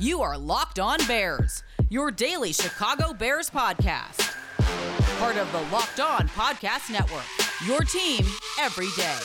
You are Locked On Bears, your daily Chicago Bears podcast. Part of the Locked On Podcast Network, your team every day.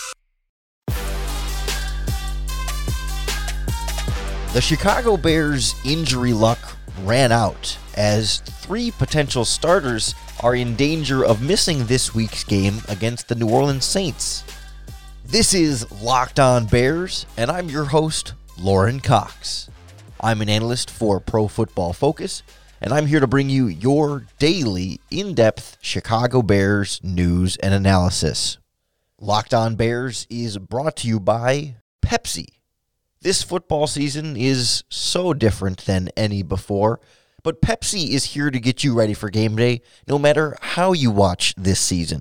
The Chicago Bears injury luck ran out as three potential starters are in danger of missing this week's game against the New Orleans Saints. This is Locked On Bears, and I'm your host, Lauren Cox. I'm an analyst for Pro Football Focus, and I'm here to bring you your daily, in-depth Chicago Bears news and analysis. Locked On Bears is brought to you by Pepsi. This football season is so different than any before, but Pepsi is here to get you ready for game day no matter how you watch this season.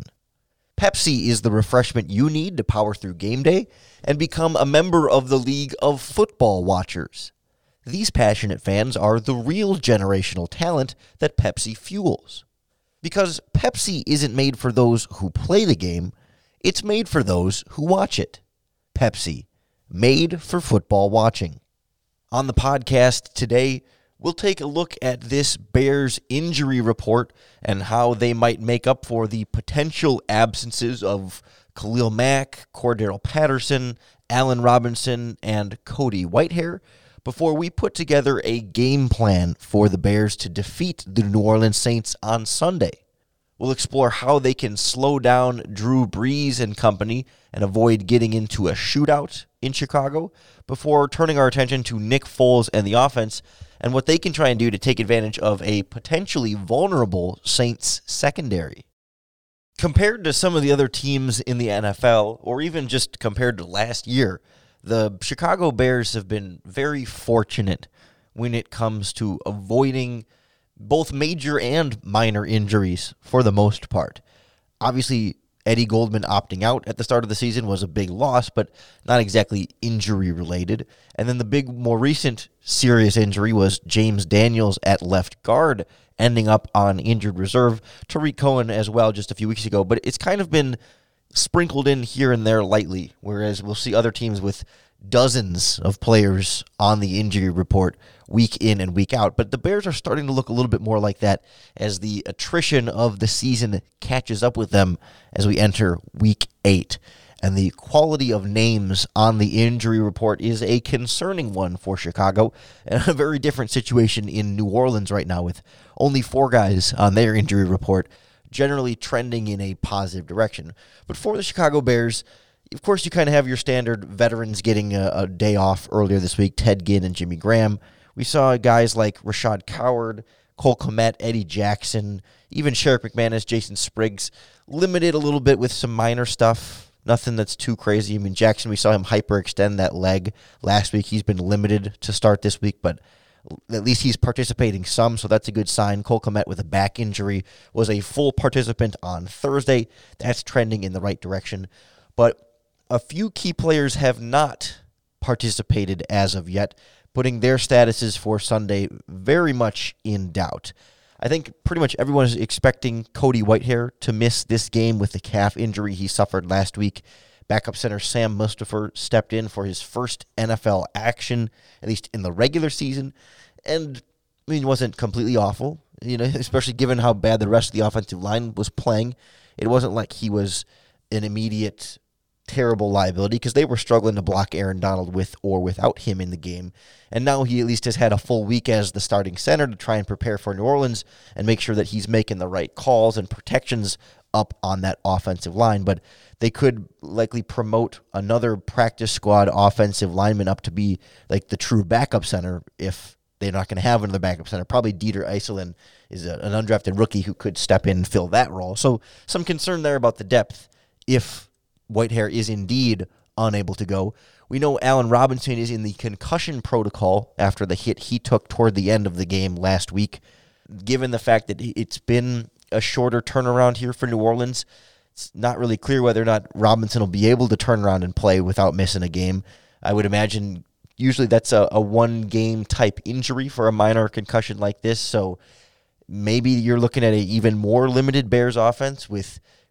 Pepsi is the refreshment you need to power through game day and become a member of the League of Football Watchers. These passionate fans are the real generational talent that Pepsi fuels. Because Pepsi isn't made for those who play the game, it's made for those who watch it. Pepsi, made for football watching. On the podcast today, we'll take a look at this Bears injury report and how they might make up for the potential absences of Khalil Mack, Cordero Patterson, Allen Robinson, and Cody Whitehair before we put together a game plan for the Bears to defeat the New Orleans Saints on Sunday. We'll explore how they can slow down Drew Brees and company and avoid getting into a shootout in Chicago before turning our attention to Nick Foles and the offense and what they can try and do to take advantage of a potentially vulnerable Saints secondary. Compared to some of the other teams in the NFL, or even just compared to last year, the Chicago Bears have been very fortunate when it comes to avoiding both major and minor injuries for the most part. Obviously, Eddie Goldman opting out at the start of the season was a big loss, but not exactly injury-related. And then the big, more recent serious injury was James Daniels at left guard, ending up on injured reserve. Tariq Cohen as well just a few weeks ago. But it's kind of been sprinkled in here and there lightly, whereas we'll see other teams with dozens of players on the injury report week in and week out. But the Bears are starting to look a little bit more like that as the attrition of the season catches up with them as we enter week 8. And the quality of names on the injury report is a concerning one for Chicago, and a very different situation in New Orleans right now with only 4 guys on their injury report, generally trending in a positive direction. But for the Chicago Bears, of course, you kind of have your standard veterans getting a day off earlier this week, Ted Ginn and Jimmy Graham. We saw guys like Rashad Coward, Cole Kmet, Eddie Jackson, even Sherrick McManus, Jason Spriggs, limited a little bit with some minor stuff. Nothing that's too crazy. I mean, Jackson, we saw him hyperextend that leg last week. He's been limited to start this week, but at least he's participating some, so that's a good sign. Cole Kmet with a back injury was a full participant on Thursday. That's trending in the right direction. But a few key players have not participated as of yet, putting their statuses for Sunday very much in doubt. I think pretty much everyone is expecting Cody Whitehair to miss this game with the calf injury he suffered last week. Backup center Sam Mustipher stepped in for his first NFL action, at least in the regular season, and I mean, it wasn't completely awful, especially given how bad the rest of the offensive line was playing. It wasn't like he was an immediate terrible liability because they were struggling to block Aaron Donald with or without him in the game. And now he at least has had a full week as the starting center to try and prepare for New Orleans and make sure that he's making the right calls and protections up on that offensive line. But they could likely promote another practice squad offensive lineman up to be like the true backup center if they're not going to have another backup center. Probably Dieter Iselin is an undrafted rookie who could step in and fill that role. So some concern there about the depth if Whitehair is indeed unable to go. We know Allen Robinson is in the concussion protocol after the hit he took toward the end of the game last week. Given the fact that it's been a shorter turnaround here for New Orleans, it's not really clear whether or not Robinson will be able to turn around and play without missing a game. I would imagine usually that's a one-game type injury for a minor concussion like this, so maybe you're looking at an even more limited Bears offense with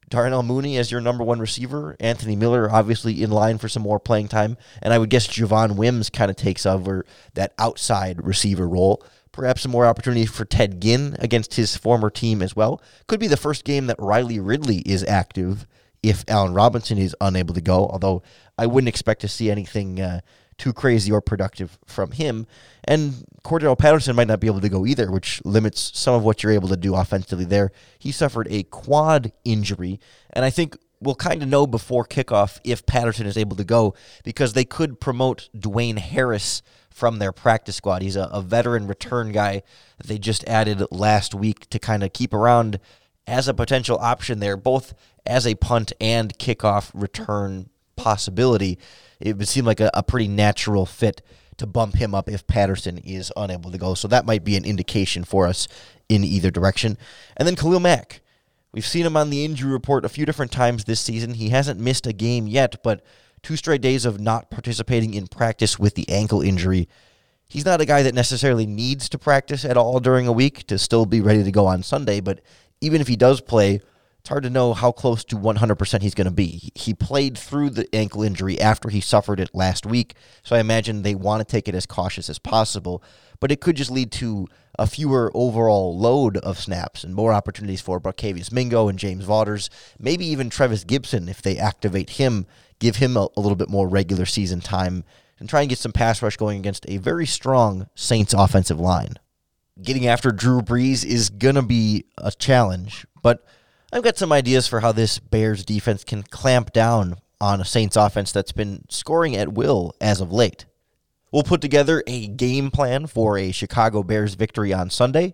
Darnell Mooney as your number one receiver. Anthony Miller obviously in line for some more playing time. And I would guess Javon Wims kind of takes over that outside receiver role. Perhaps some more opportunity for Ted Ginn against his former team as well. Could be the first game that Riley Ridley is active if Allen Robinson is unable to go, although I wouldn't expect to see anything too crazy or productive from him. And Cordell Patterson might not be able to go either, which limits some of what you're able to do offensively there. He suffered a quad injury, and I think we'll kind of know before kickoff if Patterson is able to go, because they could promote Dwayne Harris from their practice squad. He's a veteran return guy that they just added last week to kind of keep around as a potential option there, both as a punt and kickoff return possibility. It would seem like a pretty natural fit to bump him up if Patterson is unable to go. So that might be an indication for us in either direction. And then Khalil Mack. We've seen him on the injury report a few different times this season. He hasn't missed a game yet, but 2 straight days of not participating in practice with the ankle injury. He's not a guy that necessarily needs to practice at all during a week to still be ready to go on Sunday, but even if he does play, it's hard to know how close to 100% he's going to be. He played through the ankle injury after he suffered it last week, so I imagine they want to take it as cautious as possible, but it could just lead to a fewer overall load of snaps and more opportunities for Barkevious Mingo and James Vaughters, maybe even Trevis Gibson if they activate him, give him a little bit more regular season time, and try and get some pass rush going against a very strong Saints offensive line. Getting after Drew Brees is going to be a challenge, but I've got some ideas for how this Bears defense can clamp down on a Saints offense that's been scoring at will as of late. We'll put together a game plan for a Chicago Bears victory on Sunday,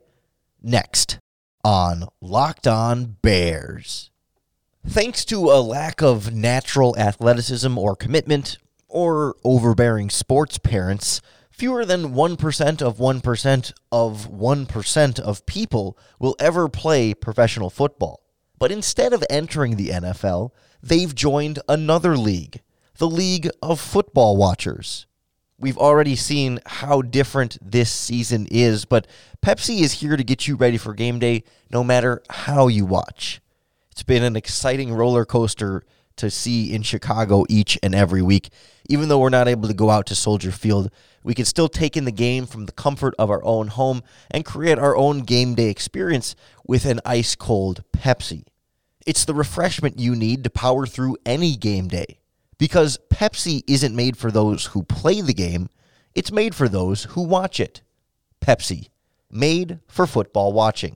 next on Locked On Bears. Thanks to a lack of natural athleticism or commitment, or overbearing sports parents, fewer than 1% of 1% of 1% of people will ever play professional football. But instead of entering the NFL, they've joined another league, the League of Football Watchers. We've already seen how different this season is, but Pepsi is here to get you ready for game day no matter how you watch. It's been an exciting roller coaster to see in Chicago each and every week. Even though we're not able to go out to Soldier Field, we can still take in the game from the comfort of our own home and create our own game day experience with an ice-cold Pepsi. It's the refreshment you need to power through any game day. Because Pepsi isn't made for those who play the game, it's made for those who watch it. Pepsi, made for football watching.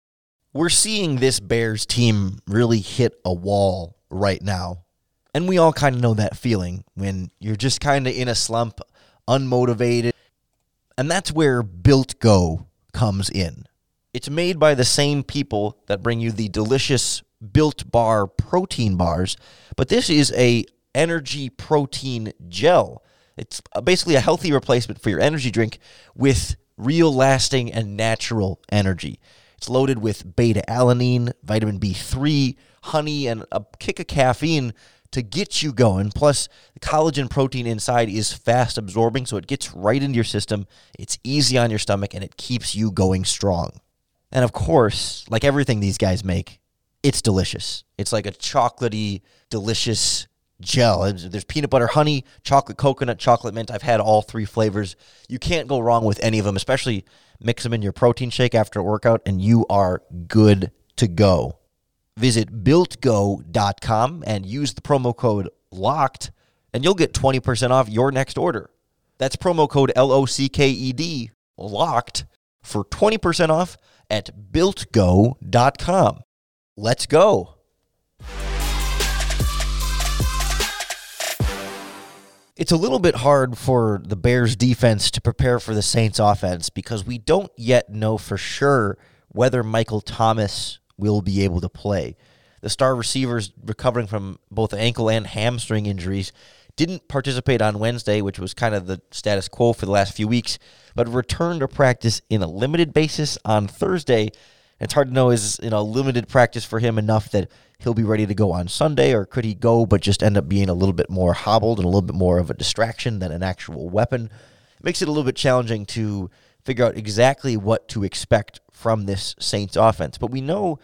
We're seeing this Bears team really hit a wall right now. And we all kind of know that feeling when you're just kind of in a slump, unmotivated. And that's where Built Go comes in. It's made by the same people that bring you the delicious Built Bar protein bars, but this is a energy protein gel. It's basically a healthy replacement for your energy drink with real lasting and natural energy. It's loaded with beta-alanine, vitamin B3, honey, and a kick of caffeine to get you going. Plus, the collagen protein inside is fast absorbing, so it gets right into your system. It's easy on your stomach, and it keeps you going strong. And of course, like everything these guys make, it's delicious. It's like a chocolatey, delicious gel. There's peanut butter, honey, chocolate coconut, chocolate mint. I've had all 3 flavors. You can't go wrong with any of them, especially mix them in your protein shake after a workout, and you are good to go. Visit BuiltGo.com and use the promo code LOCKED, and you'll get 20% off your next order. That's promo code LOCKED, LOCKED, for 20% off at BuiltGo.com. Let's go. It's a little bit hard for the Bears defense to prepare for the Saints offense because we don't yet know for sure whether Michael Thomas will be able to play. The star receivers recovering from both ankle and hamstring injuries didn't participate on Wednesday, which was kind of the status quo for the last few weeks, but returned to practice in a limited basis on Thursday. It's hard to know, is limited practice for him enough that he'll be ready to go on Sunday, or could he go but just end up being a little bit more hobbled and a little bit more of a distraction than an actual weapon? It makes it a little bit challenging to figure out exactly what to expect from this Saints offense. But we know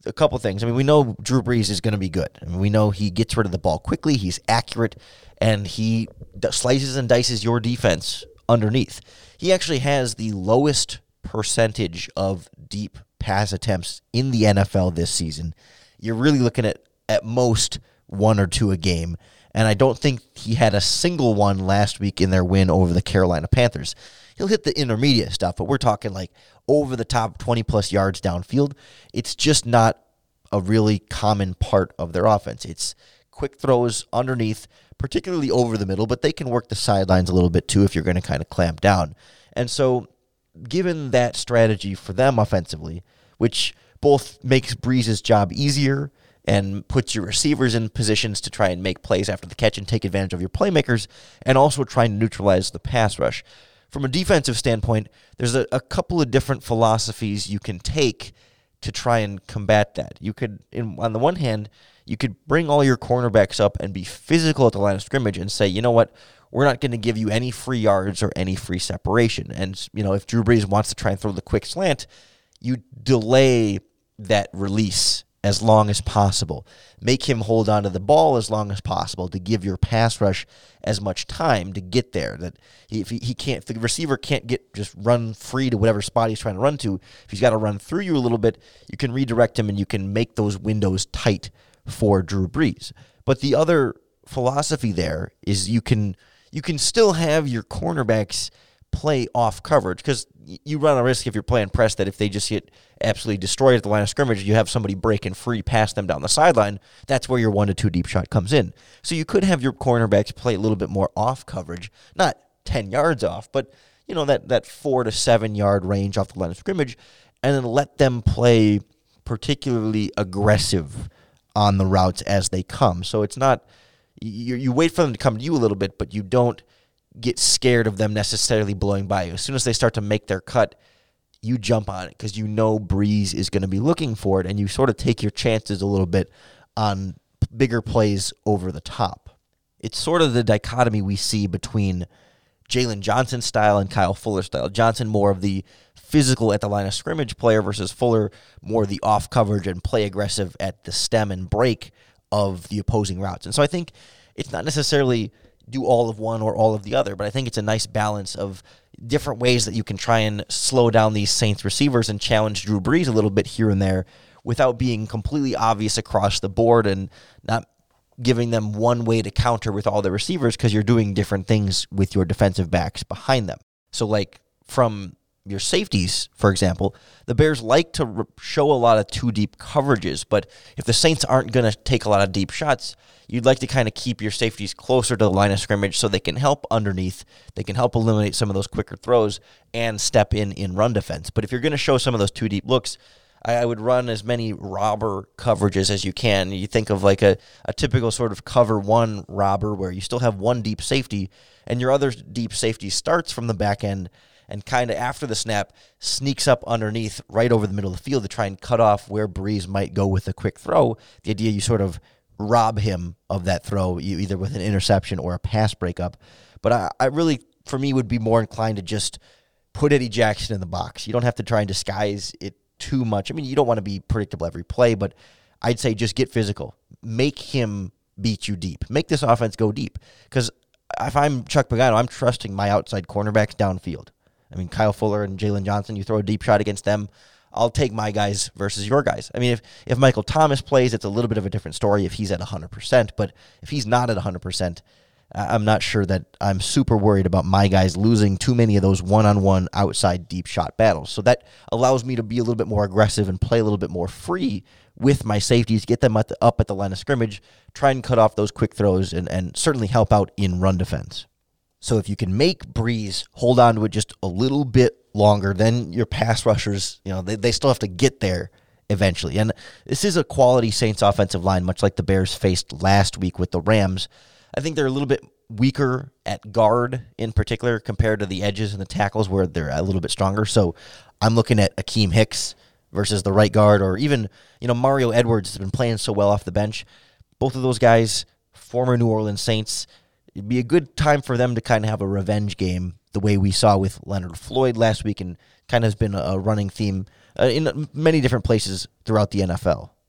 a couple things. I mean, we know Drew Brees is going to be good. I mean, we know he gets rid of the ball quickly, he's accurate, and he slices and dices your defense underneath. He actually has the lowest percentage of deep pass attempts in the NFL this season. You're really looking at most 1 or 2 a game, and I don't think he had a single one last week in their win over the Carolina Panthers. He'll hit the intermediate stuff, but we're talking like over the top 20-plus yards downfield. It's just not a really common part of their offense. It's quick throws underneath, particularly over the middle, but they can work the sidelines a little bit too if you're going to kind of clamp down. And so given that strategy for them offensively, which both makes Brees' job easier and puts your receivers in positions to try and make plays after the catch and take advantage of your playmakers, and also trying to neutralize the pass rush. From a defensive standpoint, there's a couple of different philosophies you can take to try and combat that. You could, on the one hand, you could bring all your cornerbacks up and be physical at the line of scrimmage and say, you know what, we're not going to give you any free yards or any free separation. And, you know, if Drew Brees wants to try and throw the quick slant, you delay that release as long as possible. Make him hold on to the ball as long as possible to give your pass rush as much time to get there. That if he can't, the receiver can't just run free to whatever spot he's trying to run to. If he's got to run through you a little bit, you can redirect him and you can make those windows tight for Drew Brees. But the other philosophy there is you can still have your cornerbacks play off coverage, because you run a risk if you're playing press that if they just get absolutely destroyed at the line of scrimmage, you have somebody breaking free past them down the sideline. That's where your 1 to 2 deep shot comes in. So you could have your cornerbacks play a little bit more off coverage, not 10 yards off, but you know that 4 to 7 yard range off the line of scrimmage, and then let them play particularly aggressive on the routes as they come. So it's not, you wait for them to come to you a little bit, but you don't get scared of them necessarily blowing by you. As soon as they start to make their cut, you jump on it because you know Brees is going to be looking for it, and you sort of take your chances a little bit on bigger plays over the top. It's sort of the dichotomy we see between Jalen Johnson's style and Kyle Fuller's style. Johnson more of the physical at the line of scrimmage player versus Fuller more the off coverage and play aggressive at the stem and break of the opposing routes. And so I think it's not necessarily do all of one or all of the other, but I think it's a nice balance of different ways that you can try and slow down these Saints receivers and challenge Drew Brees a little bit here and there without being completely obvious across the board and not giving them one way to counter with all the receivers, because you're doing different things with your defensive backs behind them. So like from your safeties, for example, the Bears like to show a lot of 2 deep coverages, but if the Saints aren't going to take a lot of deep shots, you'd like to kind of keep your safeties closer to the line of scrimmage so they can help underneath, they can help eliminate some of those quicker throws and step in run defense. But if you're going to show some of those 2 deep looks, I would run as many robber coverages as you can. You think of like a typical sort of cover 1 robber where you still have 1 deep safety and your other deep safety starts from the back end and kind of after the snap sneaks up underneath right over the middle of the field to try and cut off where Brees might go with a quick throw. The idea you sort of rob him of that throw, either with an interception or a pass breakup. But I really, for me, would be more inclined to just put Eddie Jackson in the box. You don't have to try and disguise it too much. I mean, you don't want to be predictable every play, but I'd say just get physical. Make him beat you deep. Make this offense go deep. Because if I'm Chuck Pagano, I'm trusting my outside cornerbacks downfield. I mean, Kyle Fuller and Jalen Johnson, you throw a deep shot against them, I'll take my guys versus your guys. I mean, if Michael Thomas plays, it's a little bit of a different story if he's at 100%, but if he's not at 100%, I'm not sure that I'm super worried about my guys losing too many of those one-on-one outside deep shot battles. So that allows me to be a little bit more aggressive and play a little bit more free with my safeties, get them up at the line of scrimmage, try and cut off those quick throws, and certainly help out in run defense. So if you can make Brees hold on to it just a little bit longer, then your pass rushers, you know, they still have to get there eventually. And this is a quality Saints offensive line, much like the Bears faced last week with the Rams. I think they're a little bit weaker at guard in particular compared to the edges and the tackles where they're a little bit stronger. So I'm looking at Akeem Hicks versus the right guard, or even, you know, Mario Edwards has been playing so well off the bench. Both of those guys, former New Orleans Saints. It'd be a good time for them to kind of have a revenge game the way we saw with Leonard Floyd last week, and kind of has been a running theme in many different places throughout the NFL.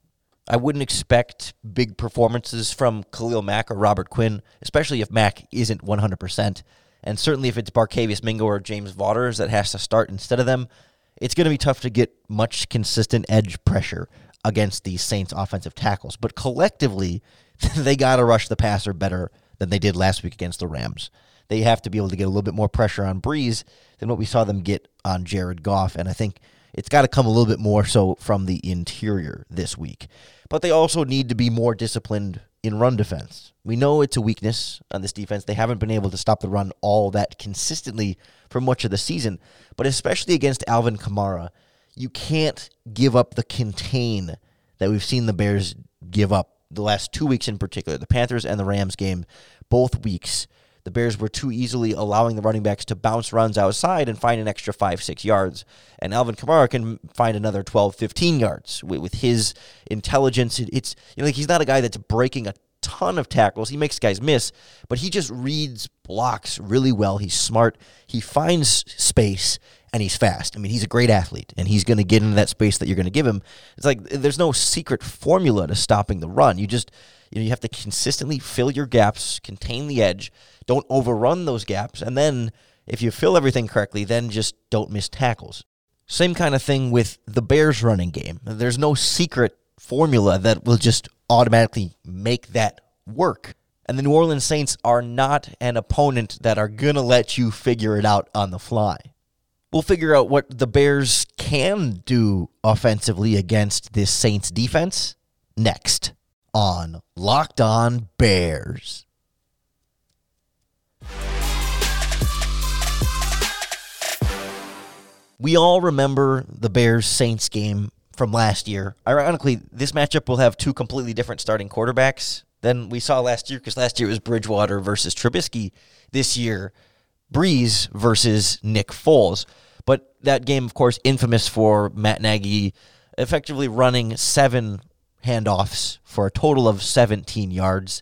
I wouldn't expect big performances from Khalil Mack or Robert Quinn, especially if Mack isn't 100%. And certainly if it's Barkevious Mingo or James Vaughters that has to start instead of them, it's going to be tough to get much consistent edge pressure against these Saints offensive tackles. But collectively, they got to rush the passer better than they did last week against the Rams. They have to be able to get a little bit more pressure on Breeze than what we saw them get on Jared Goff. And I think it's got to come a little bit more so from the interior this week. But they also need to be more disciplined in run defense. We know it's a weakness on this defense. They haven't been able to stop the run all that consistently for much of the season. But especially against Alvin Kamara, you can't give up the contain that we've seen the Bears give up the last 2 weeks in particular. The Panthers and the Rams game, both weeks, the Bears were too easily allowing the running backs to bounce runs outside and find an extra 5-6 yards. And Alvin Kamara can find another 12-15 yards with his intelligence. It's like he's not a guy that's breaking a ton of tackles. He makes guys miss, but he just reads blocks really well. He's smart. He finds space, and he's fast. I mean, he's a great athlete, and he's going to get into that space that you're going to give him. It's like there's no secret formula to stopping the run. You just you have to consistently fill your gaps, contain the edge, don't overrun those gaps, and then if you fill everything correctly, then just don't miss tackles. Same kind of thing with the Bears running game. There's no secret formula that will just automatically make that work. And the New Orleans Saints are not an opponent that are going to let you figure it out on the fly. We'll figure out what the Bears can do offensively against this Saints defense next on Locked On Bears. We all remember the Bears-Saints game from last year. Ironically, this matchup will have two completely different starting quarterbacks than we saw last year, because last year it was Bridgewater versus Trubisky. This year, Breeze versus Nick Foles. But that game, of course, infamous for Matt Nagy effectively running 7 handoffs for a total of 17 yards.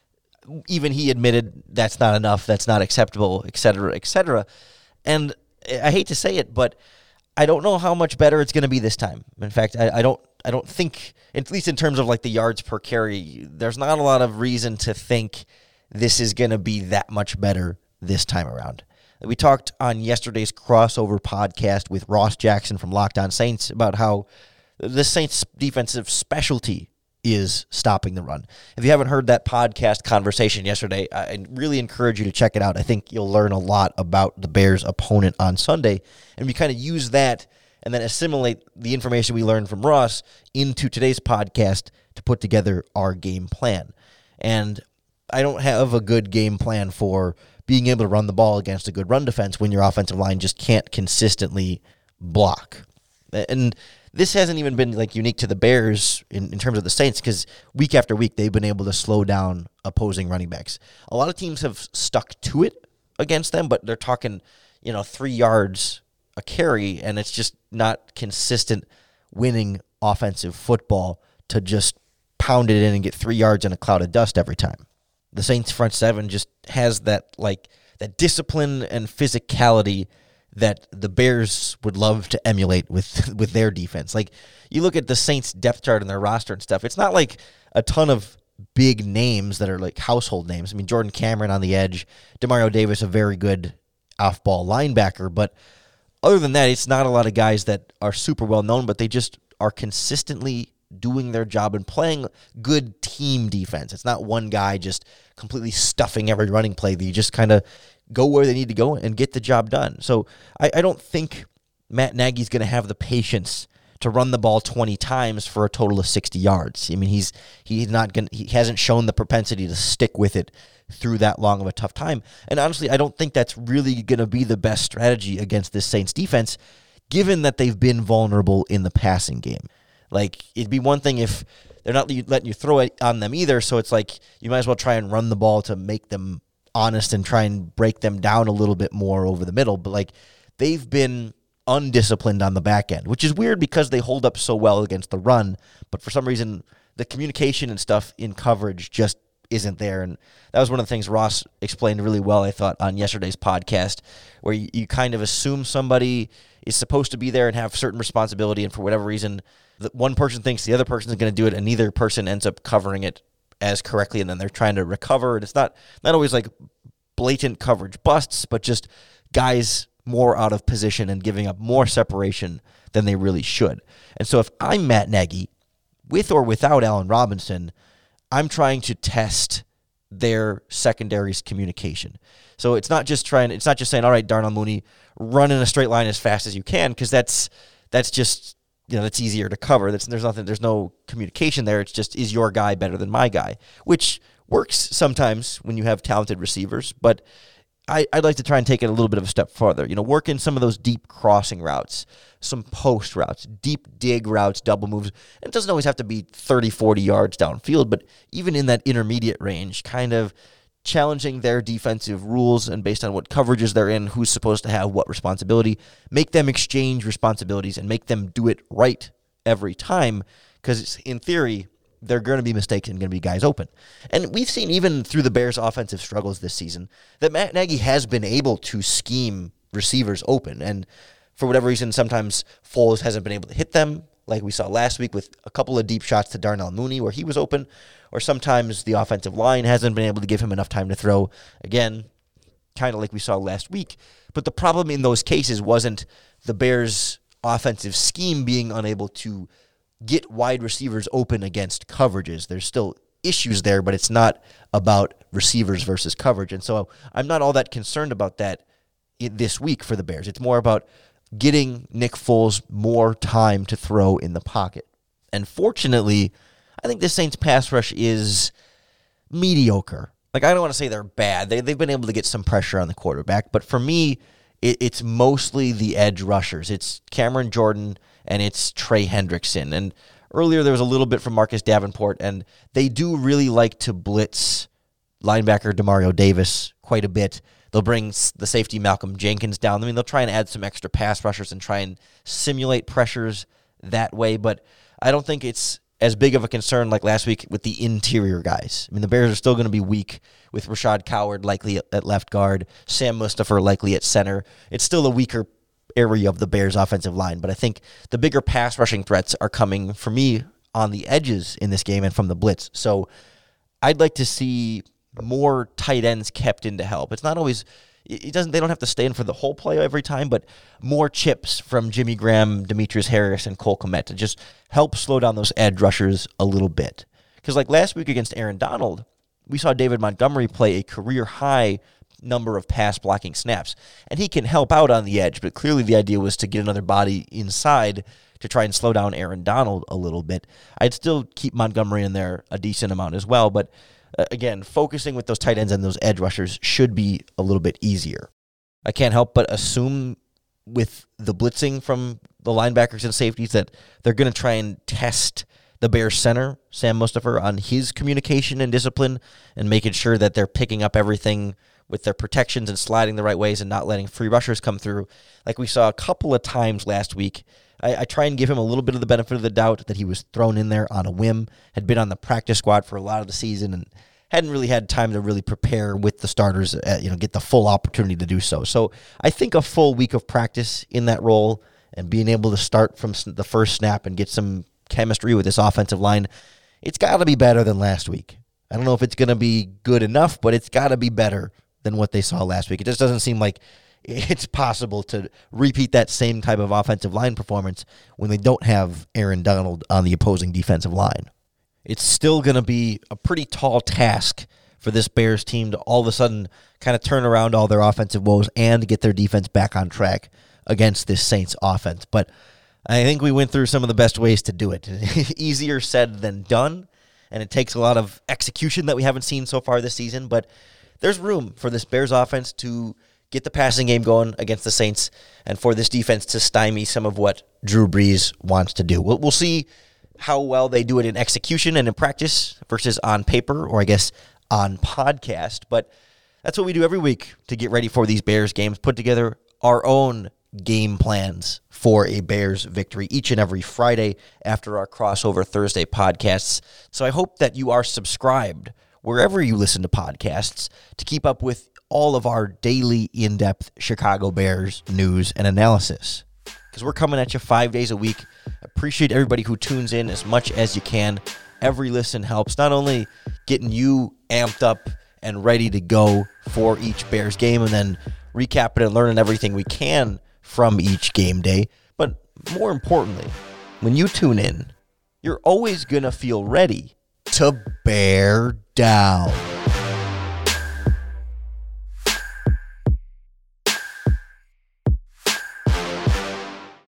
Even he admitted that's not enough, that's not acceptable, etc., etc. And I hate to say it, but I don't know how much better it's going to be this time. In fact, I don't think, at least in terms of like the yards per carry, there's not a lot of reason to think this is going to be that much better this time around. We talked on yesterday's crossover podcast with Ross Jackson from Locked On Saints about how the Saints' defensive specialty is stopping the run. If you haven't heard that podcast conversation yesterday, I really encourage you to check it out. I think you'll learn a lot about the Bears' opponent on Sunday, and we kind of use that and then assimilate the information we learned from Ross into today's podcast to put together our game plan. And I don't have a good game plan for being able to run the ball against a good run defense when your offensive line just can't consistently block. And this hasn't even been like unique to the Bears in terms of the Saints, because week after week they've been able to slow down opposing running backs. A lot of teams have stuck to it against them, but they're talking 3 yards a carry, and it's just not consistent winning offensive football to just pound it in and get 3 yards in a cloud of dust every time. The Saints front seven just has that discipline and physicality that the Bears would love to emulate with their defense. Like, you look at the Saints depth chart and their roster and stuff, it's not like a ton of big names that are like household names. I mean, Jordan Cameron on the edge, Demario Davis, a very good off-ball linebacker, but other than that, it's not a lot of guys that are super well known, but they just are consistently doing their job and playing good team defense. It's not one guy just completely stuffing every running play. You just kind of go where they need to go and get the job done. So I don't think Matt Nagy's going to have the patience to run the ball 20 times for a total of 60 yards. I mean, he hasn't shown the propensity to stick with it through that long of a tough time. And honestly, I don't think that's really going to be the best strategy against this Saints defense, given that they've been vulnerable in the passing game. Like, it'd be one thing if they're not letting you throw it on them either, so it's like you might as well try and run the ball to make them honest and try and break them down a little bit more over the middle. But like, they've been undisciplined on the back end, which is weird because they hold up so well against the run, but for some reason the communication and stuff in coverage just isn't there. And that was one of the things Ross explained really well, I thought, on yesterday's podcast, where you kind of assume somebody is supposed to be there and have certain responsibility, and for whatever reason, one person thinks the other person is going to do it, and neither person ends up covering it as correctly, and then they're trying to recover. And it's not always like blatant coverage busts, but just guys more out of position and giving up more separation than they really should. And so if I'm Matt Nagy, with or without Allen Robinson, I'm trying to test their secondary's communication. So it's not just saying, all right, Darnell Mooney, run in a straight line as fast as you can, because that's just, that's easier to cover. There's no communication there. It's just, is your guy better than my guy? Which works sometimes when you have talented receivers, but I'd like to try and take it a little bit of a step further. Work in some of those deep crossing routes, some post routes, deep dig routes, double moves. And it doesn't always have to be 30, 40 yards downfield, but even in that intermediate range, kind of challenging their defensive rules, and based on what coverages they're in, who's supposed to have what responsibility, make them exchange responsibilities and make them do it right every time, because in theory, there are going to be mistakes and going to be guys open. And we've seen, even through the Bears' offensive struggles this season, that Matt Nagy has been able to scheme receivers open. And for whatever reason, sometimes Foles hasn't been able to hit them, like we saw last week with a couple of deep shots to Darnell Mooney where he was open. Or sometimes the offensive line hasn't been able to give him enough time to throw. Again, kind of like we saw last week. But the problem in those cases wasn't the Bears' offensive scheme being unable to get wide receivers open against coverages. There's still issues there, but it's not about receivers versus coverage. And so I'm not all that concerned about that this week for the Bears. It's more about getting Nick Foles more time to throw in the pocket. And fortunately, I think the Saints pass rush is mediocre. Like, I don't want to say they're bad. They've been able to get some pressure on the quarterback, but for me, it's mostly the edge rushers. It's Cameron Jordan and it's Trey Hendrickson. And earlier there was a little bit from Marcus Davenport, and they do really like to blitz linebacker Demario Davis quite a bit. They'll bring the safety Malcolm Jenkins down. I mean, they'll try and add some extra pass rushers and try and simulate pressures that way, but I don't think it's as big of a concern like last week with the interior guys. I mean, the Bears are still going to be weak with Rashad Coward likely at left guard, Sam Mustipher likely at center. It's still a weaker area of the Bears' offensive line, but I think the bigger pass rushing threats are coming, for me, on the edges in this game and from the blitz. So I'd like to see more tight ends kept in to help. It's not always... They don't have to stay in for the whole play every time, but more chips from Jimmy Graham, Demetrius Harris, and Cole Kmet to just help slow down those edge rushers a little bit. Because like last week against Aaron Donald, we saw David Montgomery play a career-high number of pass blocking snaps, and he can help out on the edge, but clearly the idea was to get another body inside to try and slow down Aaron Donald a little bit. I'd still keep Montgomery in there a decent amount as well, but again, focusing with those tight ends and those edge rushers should be a little bit easier. I can't help but assume with the blitzing from the linebackers and safeties that they're going to try and test the Bears center, Sam Mustipher, on his communication and discipline and making sure that they're picking up everything with their protections and sliding the right ways and not letting free rushers come through. Like we saw a couple of times last week, I try and give him a little bit of the benefit of the doubt that he was thrown in there on a whim, had been on the practice squad for a lot of the season, and hadn't really had time to really prepare with the starters, get the full opportunity to do so. So I think a full week of practice in that role and being able to start from the first snap and get some chemistry with this offensive line, it's got to be better than last week. I don't know if it's going to be good enough, but it's got to be better than what they saw last week. It just doesn't seem like it's possible to repeat that same type of offensive line performance when they don't have Aaron Donald on the opposing defensive line. It's still going to be a pretty tall task for this Bears team to all of a sudden kind of turn around all their offensive woes and get their defense back on track against this Saints offense. But I think we went through some of the best ways to do it. Easier said than done, and it takes a lot of execution that we haven't seen so far this season. But there's room for this Bears offense to get the passing game going against the Saints and for this defense to stymie some of what Drew Brees wants to do. We'll see how well they do it in execution and in practice versus on paper, or I guess on podcast. But that's what we do every week to get ready for these Bears games, put together our own game plans for a Bears victory each and every Friday after our Crossover Thursday podcasts. So I hope that you are subscribed wherever you listen to podcasts to keep up with all of our daily in-depth Chicago Bears news and analysis. Because we're coming at you 5 days a week. Appreciate everybody who tunes in as much as you can. Every listen helps, not only getting you amped up and ready to go for each Bears game and then recapping and learning everything we can from each game day, but more importantly, when you tune in, you're always going to feel ready to bear down.